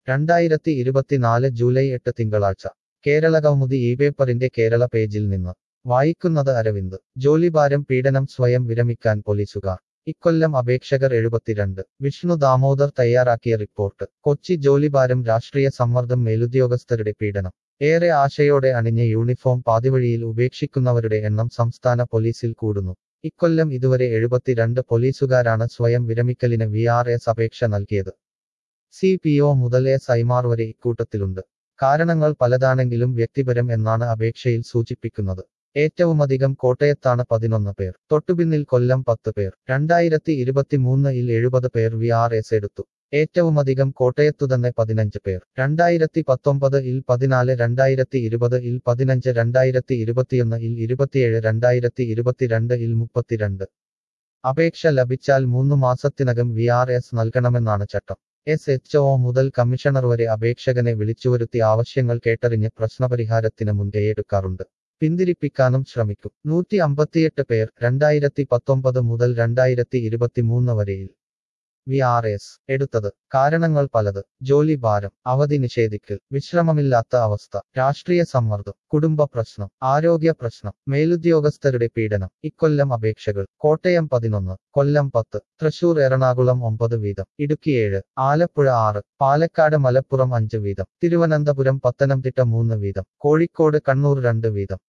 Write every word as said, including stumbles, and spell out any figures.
രണ്ടായിരത്തി ഇരുപത്തിനാല് ജൂലൈ എട്ട് തിങ്കളാഴ്ച കേരളകൗമുദി ഈ പേപ്പറിന്റെ കേരള പേജിൽ നിന്ന് വായിക്കുന്നത് അരവിന്ദ് ജോലിഭാരം പീഡനം സ്വയം വിരമിക്കാൻ പോലീസുകാർ ഇക്കൊല്ലം അപേക്ഷകർ എഴുപത്തിരണ്ട് വിഷ്ണു ദാമോദർ തയ്യാറാക്കിയ റിപ്പോർട്ട് കൊച്ചി ജോലിഭാരം രാഷ്ട്രീയ സമ്മർദ്ദം മേലുദ്യോഗസ്ഥരുടെ പീഡനം ഏറെ ആശയോടെ അണിഞ്ഞ യൂണിഫോം പാതിവഴിയിൽ ഉപേക്ഷിക്കുന്നവരുടെ എണ്ണം സംസ്ഥാന പോലീസിൽ കൂടുന്നു ഇക്കൊല്ലം ഇതുവരെ എഴുപത്തിരണ്ട് പോലീസുകാരാണ് സ്വയം വിരമിക്കലിന് വി ആർ എസ് അപേക്ഷ നൽകിയത് സി പി ഒ മുതൽ എസ് ഐമാർ വരെ ഇക്കൂട്ടത്തിലുണ്ട് കാരണങ്ങൾ പലതാണെങ്കിലും വ്യക്തിപരം എന്നാണ് അപേക്ഷയിൽ സൂചിപ്പിക്കുന്നത് ഏറ്റവുമധികം കോട്ടയത്താണ് പതിനൊന്ന് പേർ തൊട്ടുപിന്നിൽ കൊല്ലം പത്ത് പേർ രണ്ടായിരത്തി ഇരുപത്തിമൂന്ന് ഇൽ എഴുപത് പേർ വി ആർ എസ് എടുത്തു ഏറ്റവുമധികം കോട്ടയത്തുതന്നെ പതിനഞ്ച് പേർ രണ്ടായിരത്തി പത്തൊമ്പത് ഇൽ പതിനാല് രണ്ടായിരത്തി ഇരുപത് ഇൽ പതിനഞ്ച് രണ്ടായിരത്തി ഇരുപത്തിയൊന്ന് ഇൽ ഇരുപത്തിയേഴ് രണ്ടായിരത്തി ഇരുപത്തിരണ്ട് ഇൽ മുപ്പത്തിരണ്ട് അപേക്ഷ ലഭിച്ചാൽ മൂന്നു മാസത്തിനകം വി ആർ എസ് നൽകണമെന്നാണ് ചട്ടം എസ് എച്ച് ഒ മുതൽ കമ്മീഷണർ വരെ അപേക്ഷകനെ വിളിച്ചുവരുത്തി ആവശ്യങ്ങൾ കേട്ടറിഞ്ഞ് പ്രശ്നപരിഹാരത്തിന് മുൻകൈയെടുക്കാറുണ്ട് പിന്തിരിപ്പിക്കാനും ശ്രമിക്കും നൂറ്റി അമ്പത്തിയെട്ട് പേർ രണ്ടായിരത്തി പത്തൊമ്പത് മുതൽ രണ്ടായിരത്തി ഇരുപത്തിമൂന്ന് വരെയിൽ വി ആർ എസ് എടുത്തത് കാരണങ്ങൾ പലത് ജോലി ഭാരം അവധി നിഷേധിക്കൽ വിശ്രമമില്ലാത്ത അവസ്ഥ രാഷ്ട്രീയ സമ്മർദ്ദം കുടുംബ പ്രശ്നം ആരോഗ്യ പ്രശ്നം മേലുദ്യോഗസ്ഥരുടെ പീഡനം ഇക്കൊല്ലം അപേക്ഷകൾ കോട്ടയം പതിനൊന്ന് കൊല്ലം പത്ത് തൃശൂർ എറണാകുളം ഒമ്പത് വീതം ഇടുക്കി ഏഴ് ആലപ്പുഴ ആറ് പാലക്കാട് മലപ്പുറം അഞ്ച് വീതം തിരുവനന്തപുരം പത്തനംതിട്ട മൂന്ന് വീതം കോഴിക്കോട് കണ്ണൂർ രണ്ട് വീതം